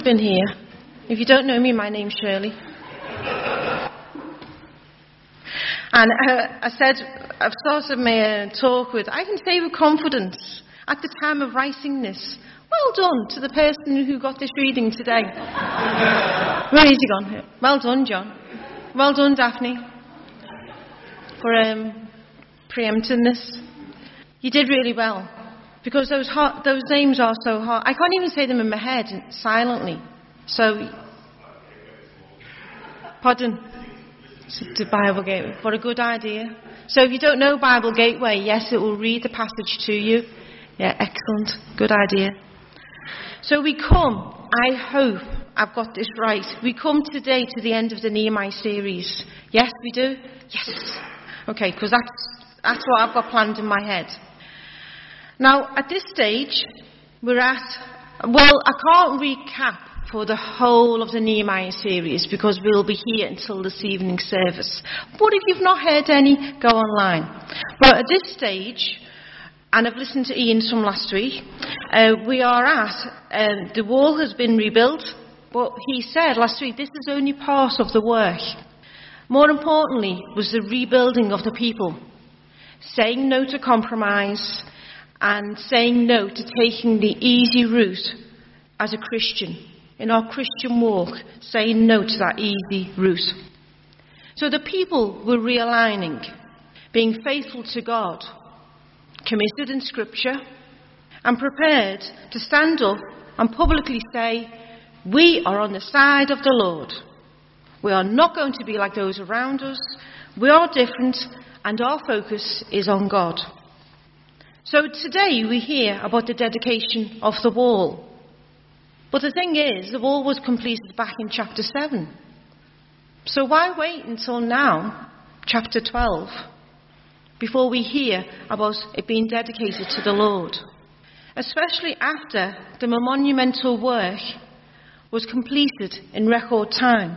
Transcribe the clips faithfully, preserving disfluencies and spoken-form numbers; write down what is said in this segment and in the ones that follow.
Been here. If you don't know me, my name's Shirley. And uh, I said, I've started my uh, talk with, I can say with confidence, at the time of writing this, well done to the person who got this reading today. Where is he gone? Well done, John. Well done, Daphne, for um, preempting this. You did really well. Because those hard, those names are so hard. I can't even say them in my head silently. So, pardon? To Bible Gateway. What a good idea. So if you don't know Bible Gateway, yes, it will read the passage to you. Yeah, excellent. Good idea. So we come, I hope I've got this right. We come today to the end of the Nehemiah series. Yes, we do? Yes. Okay, because that's, that's what I've got planned in my head. Now, at this stage, we're at, well, I can't recap for the whole of the Nehemiah series because we'll be here until this evening's service. But if you've not heard any, go online. But at this stage, and I've listened to Ian's from last week, uh, we are at, um, the wall has been rebuilt, but he said last week this is only part of the work. More importantly was the rebuilding of the people, saying no to compromise, and saying no to taking the easy route as a Christian. In our Christian walk, saying no to that easy route. So the people were realigning, being faithful to God, committed in Scripture, and prepared to stand up and publicly say, we are on the side of the Lord. We are not going to be like those around us. We are different, and our focus is on God. So today we hear about the dedication of the wall. But the thing is, the wall was completed back in chapter seven. So why wait until now, chapter twelve, before we hear about it being dedicated to the Lord? Especially after the monumental work was completed in record time.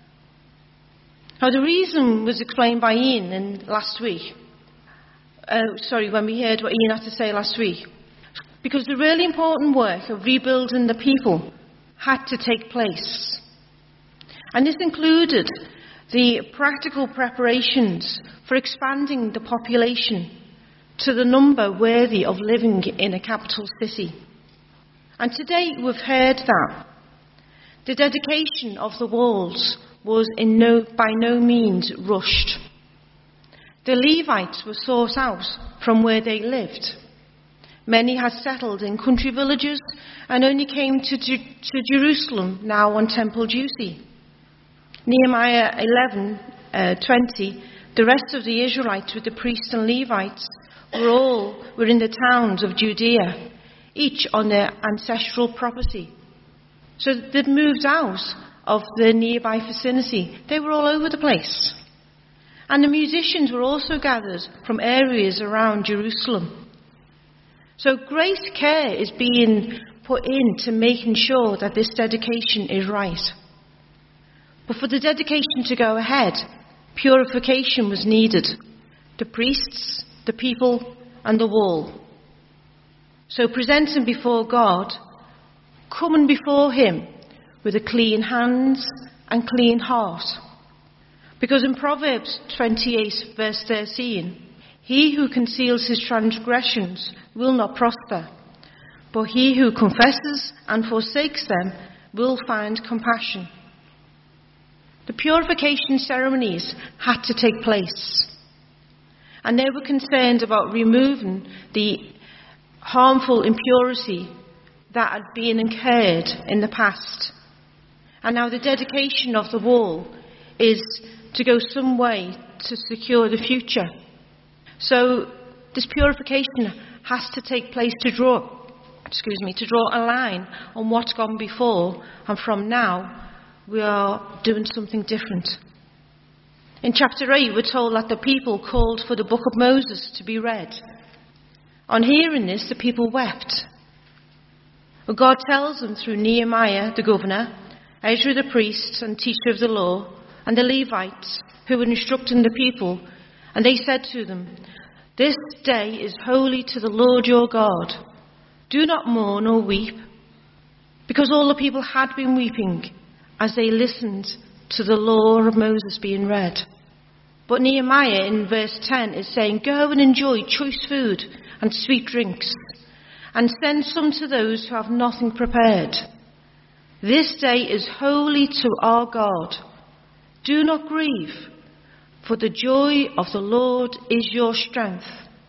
Now the reason was explained by Ian in last week. Uh, sorry, when we heard what Ian had to say last week. Because the really important work of rebuilding the people had to take place. And this included the practical preparations for expanding the population to the number worthy of living in a capital city. And today we've heard that the dedication of the walls was in no, by no means rushed. The Levites were sought out from where they lived. Many had settled in country villages and only came to, Ju- to Jerusalem now on temple duty. Nehemiah eleven twenty, the rest of the Israelites with the priests and Levites were all were in the towns of Judea, each on their ancestral property. So they'd moved out of the nearby vicinity. They were all over the place. And the musicians were also gathered from areas around Jerusalem. So great care is being put into making sure that this dedication is right. But for the dedication to go ahead, purification was needed. The priests, the people, and the wall. So presenting before God, coming before him with a clean hands and clean heart. Because in Proverbs twenty-eight verse thirteen, he who conceals his transgressions will not prosper, but he who confesses and forsakes them will find compassion. The purification ceremonies had to take place, and they were concerned about removing the harmful impurity that had been incurred in the past. And now the dedication of the wall is to go some way to secure the future. So this purification has to take place to draw, excuse me, to draw a line on what's gone before, and from now we are doing something different. In chapter eight, we're told that the people called for the book of Moses to be read. On hearing this, the people wept. But God tells them through Nehemiah, the governor, Ezra, the priest and teacher of the law, and the Levites, who were instructing the people, and they said to them, "This day is holy to the Lord your God. Do not mourn or weep, because all the people had been weeping as they listened to the law of Moses being read. But Nehemiah in verse ten is saying, go and enjoy choice food and sweet drinks, and send some to those who have nothing prepared. This day is holy to our God. Do not grieve, for the joy of the Lord is your strength.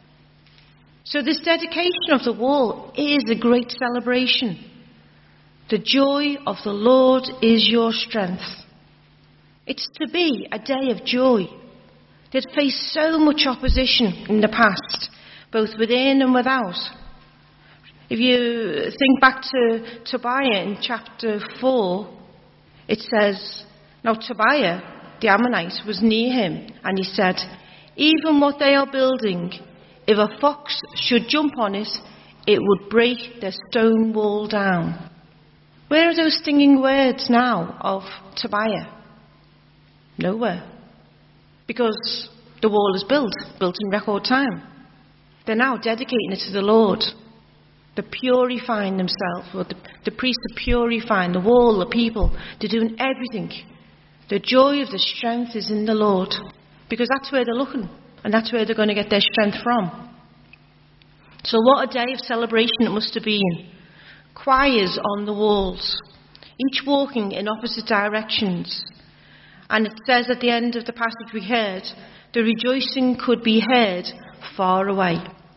So this dedication of the wall is a great celebration. The joy of the Lord is your strength. It's to be a day of joy. They'd faced so much opposition in the past, both within and without. If you think back to Tobiah in chapter four, it says, now Tobiah, the Ammonite, was near him, and he said, even what they are building, if a fox should jump on it, it would break their stone wall down. Where are those stinging words now of Tobiah? Nowhere. Because the wall is built, built in record time. They're now dedicating it to the Lord. They're purifying themselves, or the, the priests are purifying the wall, the people. They're doing everything. The joy of the strength is in the Lord, because that's where they're looking, and that's where they're going to get their strength from. So what a day of celebration it must have been. Choirs on the walls, each walking in opposite directions. And it says at the end of the passage we heard, the rejoicing could be heard far away.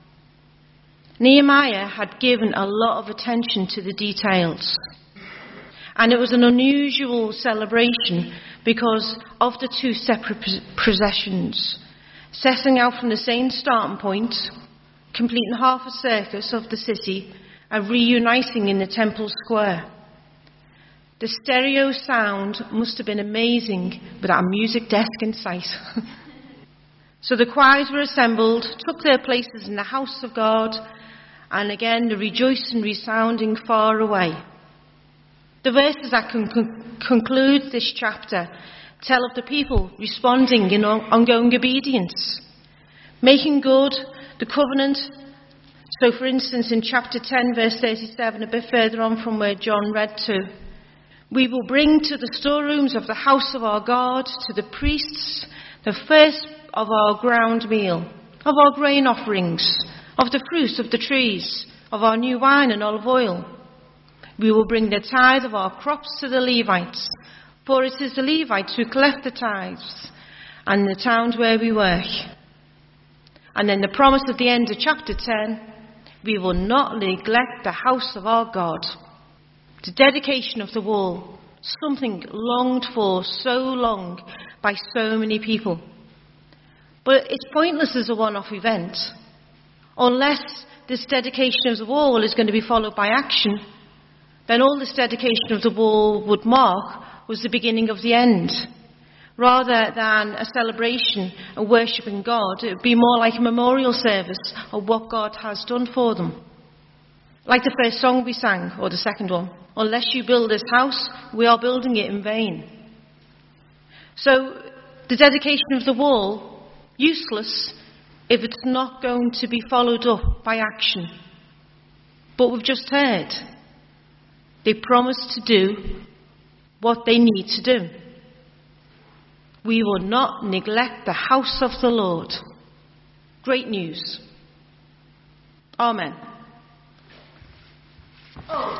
Nehemiah had given a lot of attention to the details. And it was an unusual celebration because of the two separate processions, setting out from the same starting point, completing half a circus of the city, and reuniting in the temple square. The stereo sound must have been amazing without a music desk in sight. So the choirs were assembled, took their places in the house of God, and again the rejoicing resounding far away. The verses that con- con- conclude this chapter tell of the people responding in on- ongoing obedience, making good the covenant. So, for instance, in chapter ten, verse thirty-seven, a bit further on from where John read to, we will bring to the storerooms of the house of our God, to the priests, the first of our ground meal, of our grain offerings, of the fruit of the trees, of our new wine and olive oil. We will bring the tithe of our crops to the Levites, for it is the Levites who collect the tithes, and the towns where we work. And then the promise at the end of chapter ten, we will not neglect the house of our God. The dedication of the wall, something longed for so long by so many people. But it's pointless as a one-off event, unless this dedication of the wall is going to be followed by action. Then all this dedication of the wall would mark was the beginning of the end. Rather than a celebration and worshipping God, it would be more like a memorial service of what God has done for them. Like the first song we sang, or the second one, unless you build this house, we are building it in vain. So the dedication of the wall, useless if it's not going to be followed up by action. But we've just heard, they promised to do what they need to do. We will not neglect the house of the Lord. Great news. Amen. Oh.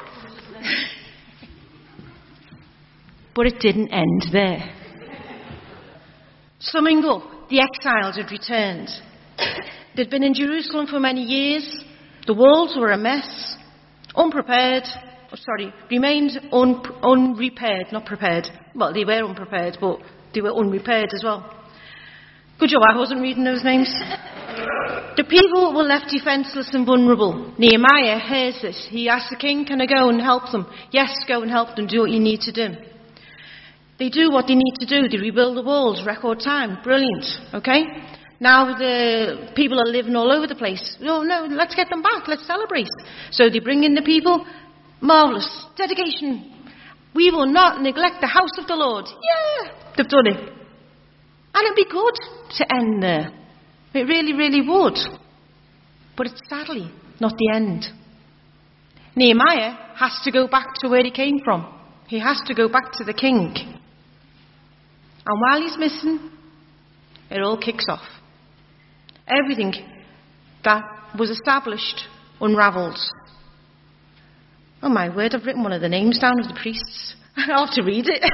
But it didn't end there. Summing up, the exiles had returned. They'd been in Jerusalem for many years. The walls were a mess, unprepared, oh, sorry, remained un, unrepaired, not prepared. Well, they were unprepared, but they were unrepaired as well. Good job, I wasn't reading those names. The people were left defenceless and vulnerable. Nehemiah hears this. He asks the king, can I go and help them? Yes, go and help them, do what you need to do. They do what they need to do. They rebuild the walls, record time. Brilliant, okay? Now the people are living all over the place. Oh no, let's get them back, let's celebrate. So they bring in the people. Marvellous. Dedication. We will not neglect the house of the Lord. Yeah, they've done it. And it'd be good to end there. It really, really would. But it's sadly not the end. Nehemiah has to go back to where he came from. He has to go back to the king. And while he's missing, it all kicks off. Everything that was established unravels. Oh my word, I've written one of the names down of the priests. I'll have to read it.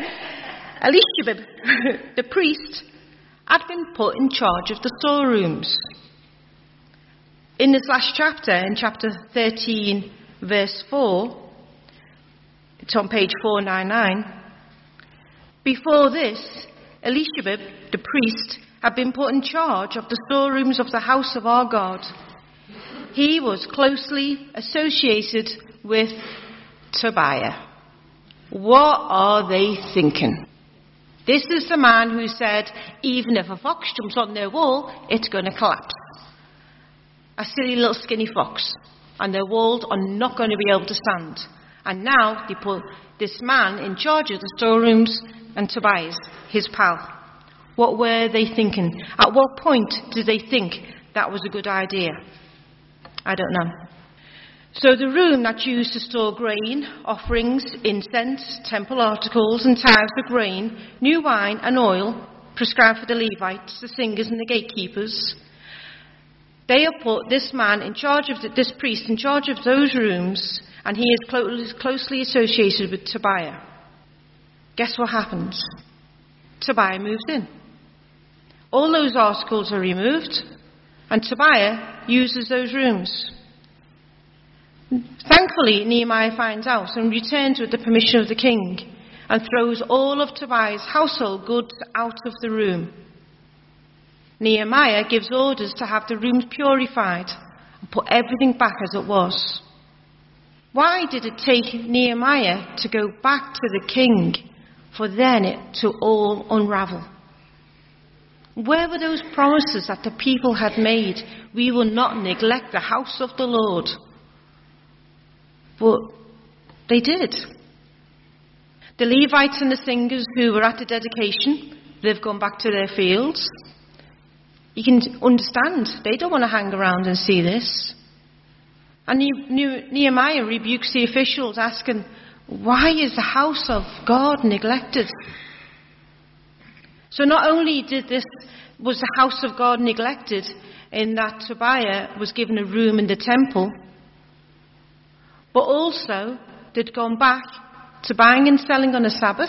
Elishibib, the priest, had been put in charge of the storerooms. In this last chapter, in chapter thirteen, verse four, it's on page four ninety-nine. Before this, Elishibib, the priest, had been put in charge of the storerooms of the house of our God. He was closely associated with Tobiah. What are they thinking? This is the man who said, even if a fox jumps on their wall, it's going to collapse. A silly little skinny fox. And their walls are not going to be able to stand. And now they put this man in charge of the storerooms, and Tobias, his pal. What were they thinking? At what point did they think that was a good idea? I don't know. So the room that's used to store grain, offerings, incense, temple articles and tithes of grain, new wine and oil, prescribed for the Levites, the singers and the gatekeepers, they have put this man in charge of, the, this priest in charge of those rooms, and he is clo- closely associated with Tobiah. Guess what happens? Tobiah moves in. All those articles are removed, and Tobiah uses those rooms. Thankfully, Nehemiah finds out and returns with the permission of the king and throws all of Tobiah's household goods out of the room. Nehemiah gives orders to have the rooms purified and put everything back as it was. Why did it take Nehemiah to go back to the king for then it to all unravel? Where were those promises that the people had made? We will not neglect the house of the Lord. But they did. The Levites and the singers who were at the dedication, they've gone back to their fields. You can understand, they don't want to hang around and see this. And Nehemiah rebukes the officials, asking, why is the house of God neglected? So not only did this was the house of God neglected in that Tobiah was given a room in the temple, but also they'd gone back to buying and selling on a Sabbath.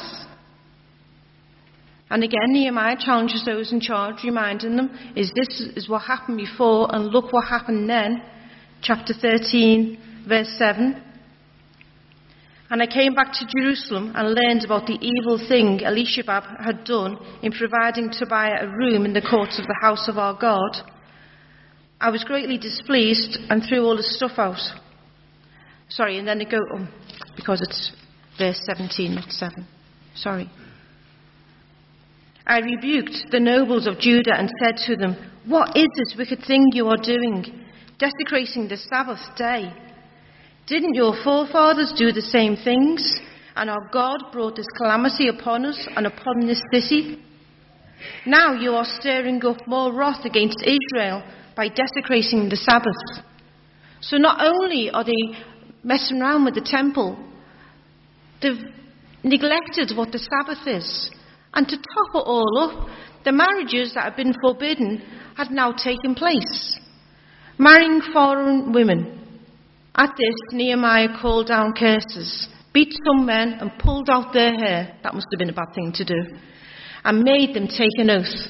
And again, Nehemiah challenges those in charge, reminding them, is this is what happened before, and look what happened then. Chapter thirteen, verse seven. And I came back to Jerusalem and learned about the evil thing Elishibab had done in providing Tobiah a room in the courts of the house of our God. I was greatly displeased and threw all the stuff out. Sorry, and then it go oh, because it's verse seventeen, not seven. Sorry. I rebuked the nobles of Judah and said to them, what is this wicked thing you are doing, desecrating the Sabbath day? Didn't your forefathers do the same things, and our God brought this calamity upon us and upon this city? Now you are stirring up more wrath against Israel by desecrating the Sabbath. So not only are they messing around with the temple, they've neglected what the Sabbath is. And to top it all up, the marriages that had been forbidden had now taken place. Marrying foreign women. At this, Nehemiah called down curses, beat some men and pulled out their hair. That must have been a bad thing to do. And made them take an oath.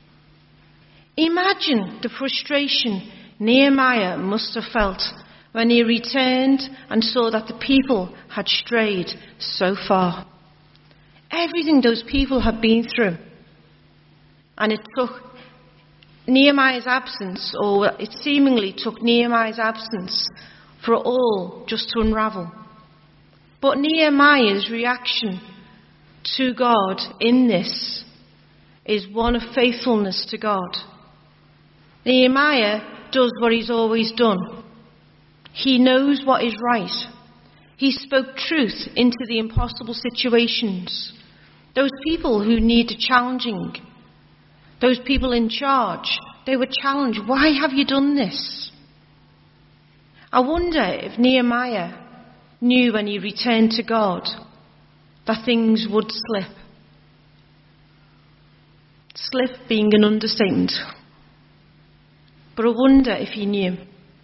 Imagine the frustration Nehemiah must have felt when he returned and saw that the people had strayed so far. Everything those people had been through. And it took Nehemiah's absence, or it seemingly took Nehemiah's absence, for it all just to unravel. But Nehemiah's reaction to God in this is one of faithfulness to God. Nehemiah does what he's always done. He knows what is right. He spoke truth into the impossible situations. Those people who needed challenging, those people in charge, they were challenged. Why have you done this? I wonder if Nehemiah knew when he returned to God that things would slip. Slip being an understatement. But I wonder if he knew.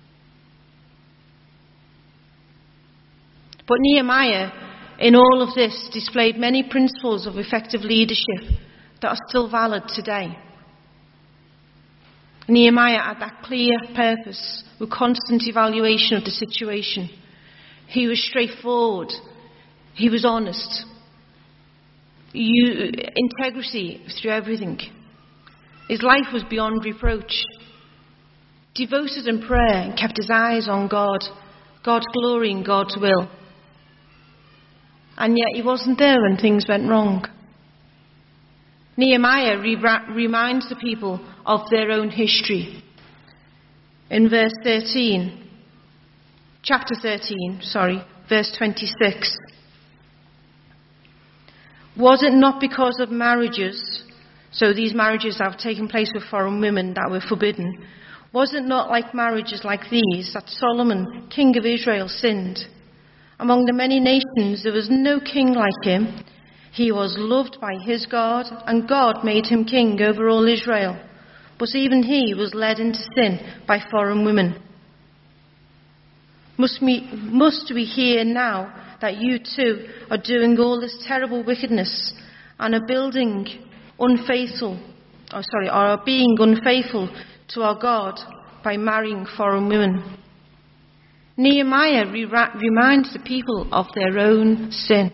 But Nehemiah, in all of this, displayed many principles of effective leadership that are still valid today. Nehemiah had that clear purpose with constant evaluation of the situation. He was straightforward. He was honest. You, integrity through everything. His life was beyond reproach. Devoted in prayer and kept his eyes on God, God's glory and God's will. And yet he wasn't there when things went wrong. Nehemiah re- reminds the people of their own history. In verse thirteen, chapter thirteen, sorry, verse twenty-six. Was it not because of marriages, so these marriages have taken place with foreign women that were forbidden, was it not like marriages like these that Solomon, king of Israel, sinned? Among the many nations there was no king like him. He was loved by his God, and God made him king over all Israel. But even he was led into sin by foreign women. Must we, must we hear now that you too are doing all this terrible wickedness and are building unfaithful, oh sorry, are being unfaithful to our God by marrying foreign women? Nehemiah re- reminds the people of their own sin.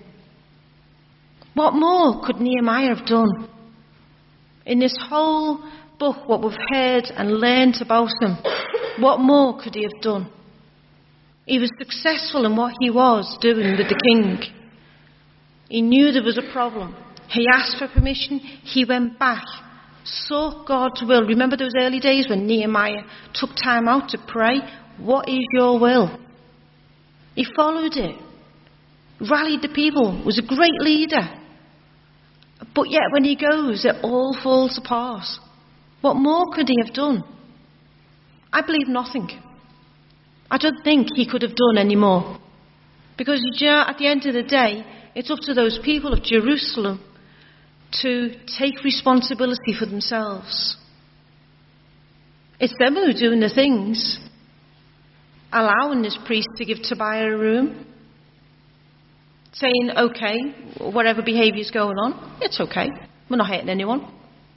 What more could Nehemiah have done? In this whole book, what we've heard and learned about him, what more could he have done? He was successful in what he was doing with the king. He knew there was a problem. He asked for permission. He went back, sought God's will. Remember those early days when Nehemiah took time out to pray? What is your will? He followed it, rallied the people, was a great leader. But yet when he goes, it all falls apart. What more could he have done? I believe nothing. I don't think he could have done any more. Because at the end of the day, it's up to those people of Jerusalem to take responsibility for themselves. It's them who are doing the things. Allowing this priest to give Tobiah a room. Saying, okay, whatever behaviour's going on, it's okay. We're not hurting anyone.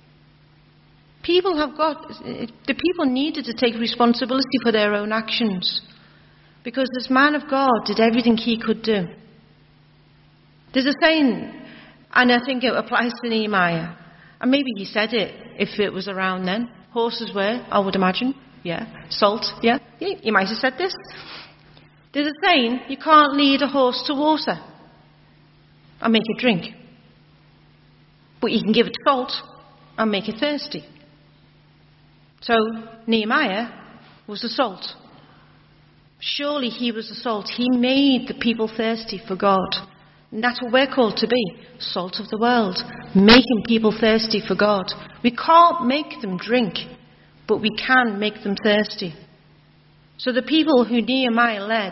People have got, the people needed to take responsibility for their own actions. Because this man of God did everything he could do. There's a saying, and I think it applies to Nehemiah. And maybe he said it if it was around then. Horses were, I would imagine. Yeah. Salt, yeah. yeah. He might have said this. There's a saying, you can't lead a horse to water and make it drink. But you can give it salt and make it thirsty. So Nehemiah was the salt. Surely he was the salt. He made the people thirsty for God. And that's what we're called to be. Salt of the world. Making people thirsty for God. We can't make them drink, but we can make them thirsty. So the people who Nehemiah led,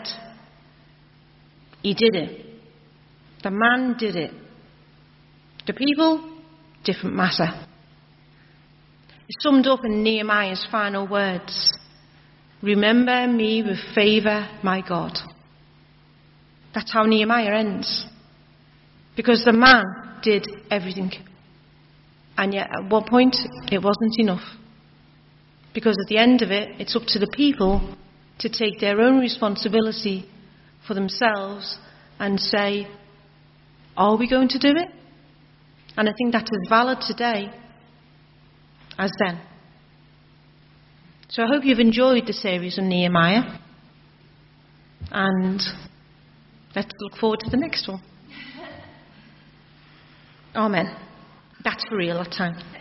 he did it. The man did it. The people, different matter. It's summed up in Nehemiah's final words. Remember me with favour, my God. That's how Nehemiah ends. Because the man did everything. And yet at one point it wasn't enough. Because at the end of it, it's up to the people to take their own responsibility for themselves and say, are we going to do it? And I think that's as valid today as then. So I hope you've enjoyed the series on Nehemiah. And let's look forward to the next one. Amen. That's for real that time.